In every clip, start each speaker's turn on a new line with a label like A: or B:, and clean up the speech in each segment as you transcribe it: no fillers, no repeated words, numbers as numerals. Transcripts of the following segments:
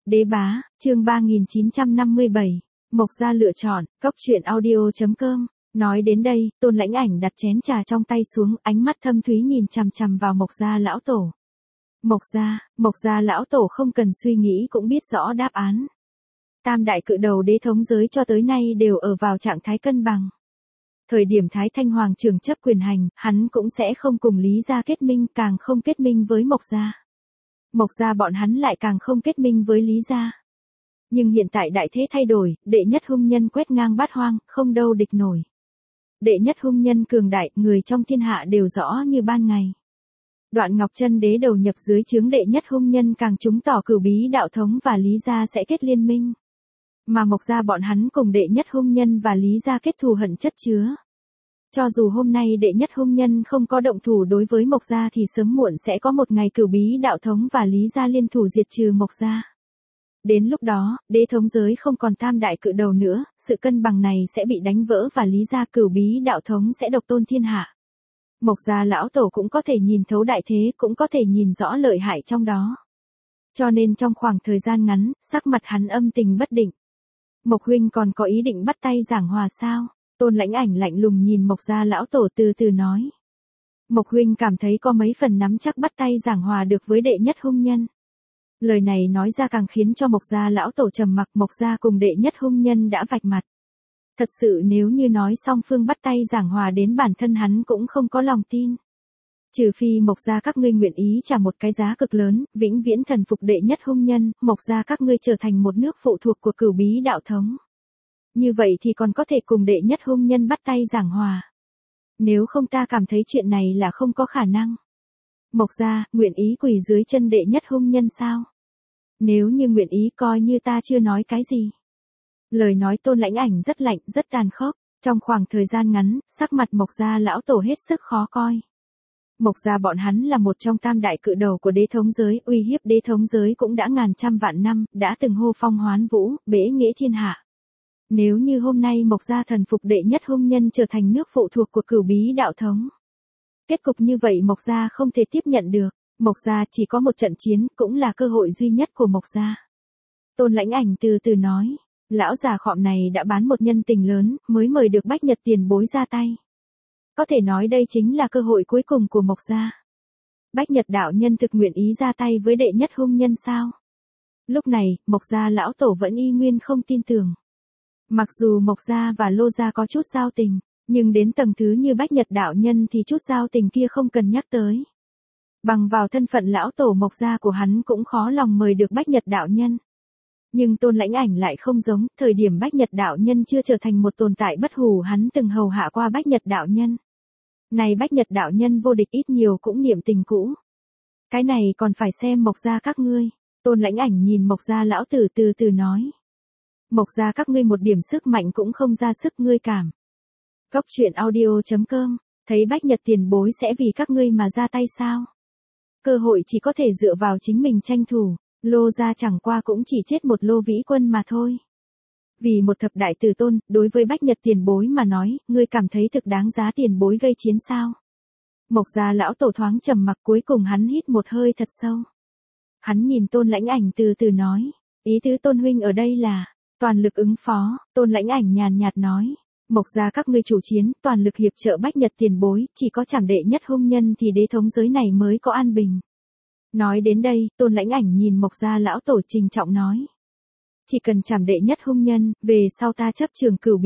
A: Đế bá, chương 3957. Mộc gia lựa chọn, cốc truyện audio.com. Nói đến đây, Tôn Lãnh Ảnh đặt chén trà trong tay xuống, ánh mắt thâm thúy nhìn chằm chằm vào Mộc gia lão tổ. Mộc gia lão tổ không cần suy nghĩ cũng biết rõ đáp án. Tam đại cự đầu đế thống giới cho tới nay đều ở vào trạng thái cân bằng. Thời điểm Thái Thanh Hoàng trưởng chấp quyền hành, hắn cũng sẽ không cùng Lý gia kết minh, càng không kết minh với Mộc gia. Mộc gia bọn hắn lại càng không kết minh với Lý gia. Nhưng hiện tại đại thế thay đổi, đệ nhất hung nhân quét ngang bát hoang, không đâu địch nổi. Đệ nhất hung nhân cường đại, người trong thiên hạ đều rõ như ban ngày. Đoạn Ngọc Chân đế đầu nhập dưới trướng đệ nhất hung nhân càng chứng tỏ Cửu Bí đạo thống và Lý gia sẽ kết liên minh. Mà Mộc gia bọn hắn cùng đệ nhất hung nhân và Lý gia kết thù hận chất chứa. Cho dù hôm nay đệ nhất hung nhân không có động thủ đối với Mộc gia thì sớm muộn sẽ có một ngày Cửu Bí đạo thống và Lý gia liên thủ diệt trừ Mộc gia. Đến lúc đó, đế thống giới không còn tam đại cự đầu nữa, sự cân bằng này sẽ bị đánh vỡ và Lý gia Cửu Bí đạo thống sẽ độc tôn thiên hạ. Mộc gia lão tổ cũng có thể nhìn thấu đại thế, cũng có thể nhìn rõ lợi hại trong đó. Cho nên trong khoảng thời gian ngắn, sắc mặt hắn âm tình bất định. Mộc huynh còn có ý định bắt tay giảng hòa sao? Tôn Lãnh Ảnh lạnh lùng nhìn Mộc gia lão tổ từ từ nói. Mộc huynh cảm thấy có mấy phần nắm chắc bắt tay giảng hòa được với đệ nhất hung nhân. Lời này nói ra càng khiến cho Mộc gia lão tổ trầm mặc. Mộc gia cùng đệ nhất hung nhân đã vạch mặt. Thật sự nếu như nói song phương bắt tay giảng hòa đến bản thân hắn cũng không có lòng tin. Trừ phi Mộc gia các ngươi nguyện ý trả một cái giá cực lớn, vĩnh viễn thần phục đệ nhất hung nhân, Mộc gia các ngươi trở thành một nước phụ thuộc của Cửu Bí đạo thống. Như vậy thì còn có thể cùng đệ nhất hung nhân bắt tay giảng hòa. Nếu không ta cảm thấy chuyện này là không có khả năng. Mộc gia, nguyện ý quỳ dưới chân đệ nhất hung nhân sao? Nếu như nguyện ý coi như ta chưa nói cái gì. Lời nói Tôn Lãnh Ảnh rất lạnh, rất tàn khốc. Trong khoảng thời gian ngắn, sắc mặt Mộc gia lão tổ hết sức khó coi. Mộc gia bọn hắn là một trong tam đại cự đầu của đế thống giới, uy hiếp đế thống giới cũng đã ngàn trăm vạn năm, đã từng hô phong hoán vũ, bế nghĩa thiên hạ. Nếu như hôm nay Mộc gia thần phục đệ nhất hung nhân trở thành nước phụ thuộc của Cửu Bí đạo thống. Kết cục như vậy Mộc gia không thể tiếp nhận được. Mộc gia chỉ có một trận chiến, cũng là cơ hội duy nhất của Mộc gia. Tôn Lãnh Ảnh từ từ nói, lão già khọm này đã bán một nhân tình lớn, mới mời được Bách Nhật tiền bối ra tay. Có thể nói đây chính là cơ hội cuối cùng của Mộc gia. Bách Nhật đạo nhân thực nguyện ý ra tay với đệ nhất hung nhân sao? Lúc này, Mộc gia lão tổ vẫn y nguyên không tin tưởng. Mặc dù Mộc gia và Lô gia có chút giao tình, nhưng đến tầng thứ như Bách Nhật đạo nhân thì chút giao tình kia không cần nhắc tới. Bằng vào thân phận lão tổ Mộc gia của hắn cũng khó lòng mời được Bách Nhật đạo nhân. Nhưng Tôn Lãnh Ảnh lại không giống, thời điểm Bách Nhật đạo nhân chưa trở thành một tồn tại bất hủ hắn từng hầu hạ qua Bách Nhật đạo nhân. Này Bách Nhật đạo nhân vô địch ít nhiều cũng niệm tình cũ. Cái này còn phải xem Mộc gia các ngươi. Tôn Lãnh Ảnh nhìn Mộc gia lão tử từ từ nói. Mộc gia các ngươi một điểm sức mạnh cũng không ra sức ngươi cảm. Cốc truyện audio.com, thấy Bách Nhật tiền bối sẽ vì các ngươi mà ra tay sao? Cơ hội chỉ có thể dựa vào chính mình tranh thủ, Lô gia chẳng qua cũng chỉ chết một Lô Vĩ Quân mà thôi. Vì một thập đại tử tôn, đối với Bách Nhật tiền bối mà nói, ngươi cảm thấy thực đáng giá tiền bối gây chiến sao? Mộc gia lão tổ thoáng trầm mặc cuối cùng hắn hít một hơi thật sâu. Hắn nhìn Tôn Lãnh Ảnh từ từ nói, ý tứ Tôn huynh ở đây là toàn lực ứng phó. Tôn Lãnh Ảnh nhàn nhạt nói, Mộc gia các ngươi chủ chiến, toàn lực hiệp trợ Bách Nhật tiền bối, chỉ có trảm đệ nhất hung nhân thì đế thống giới này mới có an bình. Nói đến đây, Tôn Lãnh Ảnh nhìn Mộc gia lão tổ trình trọng nói. Chỉ cần trảm đệ nhất hung nhân, về sau ta chấp trường Cửu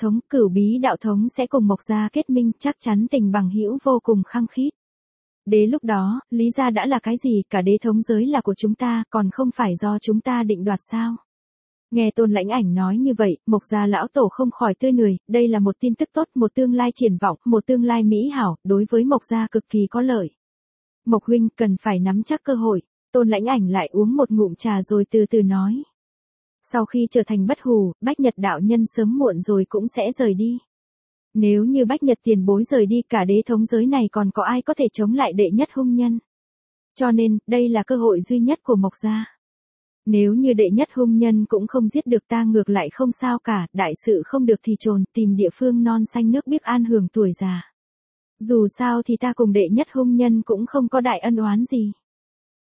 A: Bí đạo thống sẽ cùng Mộc gia kết minh, chắc chắn tình bằng hữu vô cùng khăng khít. Đến lúc đó, Lý gia đã là cái gì, cả đế thống giới là của chúng ta, còn không phải do chúng ta định đoạt sao? Nghe Tôn Lãnh Ảnh nói như vậy, Mộc gia lão tổ không khỏi tươi cười, đây là một tin tức tốt, một tương lai triển vọng, một tương lai mỹ hảo, đối với Mộc gia cực kỳ có lợi. Mộc huynh cần phải nắm chắc cơ hội. Tôn Lãnh Ảnh lại uống một ngụm trà rồi từ từ nói. Sau khi trở thành bất hủ, Bách Nhật đạo nhân sớm muộn rồi cũng sẽ rời đi. Nếu như Bách Nhật tiền bối rời đi cả đế thống giới này còn có ai có thể chống lại đệ nhất hung nhân. Cho nên, đây là cơ hội duy nhất của Mộc gia. Nếu như đệ nhất hung nhân cũng không giết được ta ngược lại không sao cả, đại sự không được thì trồn, tìm địa phương non xanh nước biếc an hưởng tuổi già. Dù sao thì ta cùng đệ nhất hung nhân cũng không có đại ân oán gì.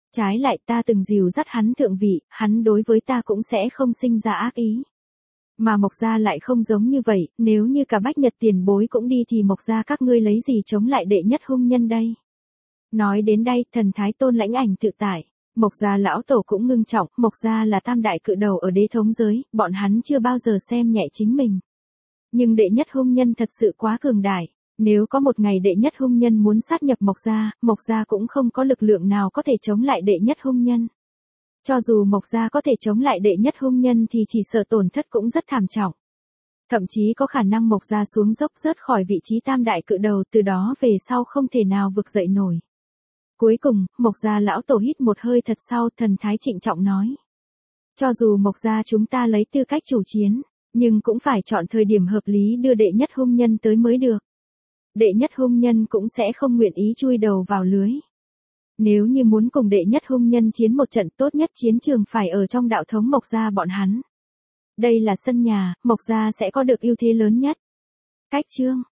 A: Trái lại ta từng dìu dắt hắn thượng vị, hắn đối với ta cũng sẽ không sinh ra ác ý. Mà Mộc gia lại không giống như vậy, nếu như cả Bách Nhật tiền bối cũng đi thì Mộc gia các ngươi lấy gì chống lại đệ nhất hung nhân đây? Nói đến đây, thần thái Tôn Lãnh Ảnh tự tại. Mộc gia lão tổ cũng ngưng trọng, Mộc gia là tam đại cự đầu ở đế thống giới, bọn hắn chưa bao giờ xem nhẹ chính mình. Nhưng đệ nhất hung nhân thật sự quá cường đại. Nếu có một ngày đệ nhất hung nhân muốn sát nhập Mộc gia cũng không có lực lượng nào có thể chống lại đệ nhất hung nhân. Cho dù Mộc gia có thể chống lại đệ nhất hung nhân thì chỉ sợ tổn thất cũng rất thảm trọng. Thậm chí có khả năng Mộc gia xuống dốc rớt khỏi vị trí tam đại cự đầu, từ đó về sau không thể nào vực dậy nổi. Cuối cùng, Mộc gia lão tổ hít một hơi thật sâu, thần thái trịnh trọng nói. Cho dù Mộc gia chúng ta lấy tư cách chủ chiến, nhưng cũng phải chọn thời điểm hợp lý đưa đệ nhất hung nhân tới mới được. Đệ nhất hung nhân cũng sẽ không nguyện ý chui đầu vào lưới. Nếu như muốn cùng đệ nhất hung nhân chiến một trận, tốt nhất chiến trường phải ở trong đạo thống Mộc gia bọn hắn. Đây là sân nhà, Mộc gia sẽ có được ưu thế lớn nhất. Cách chương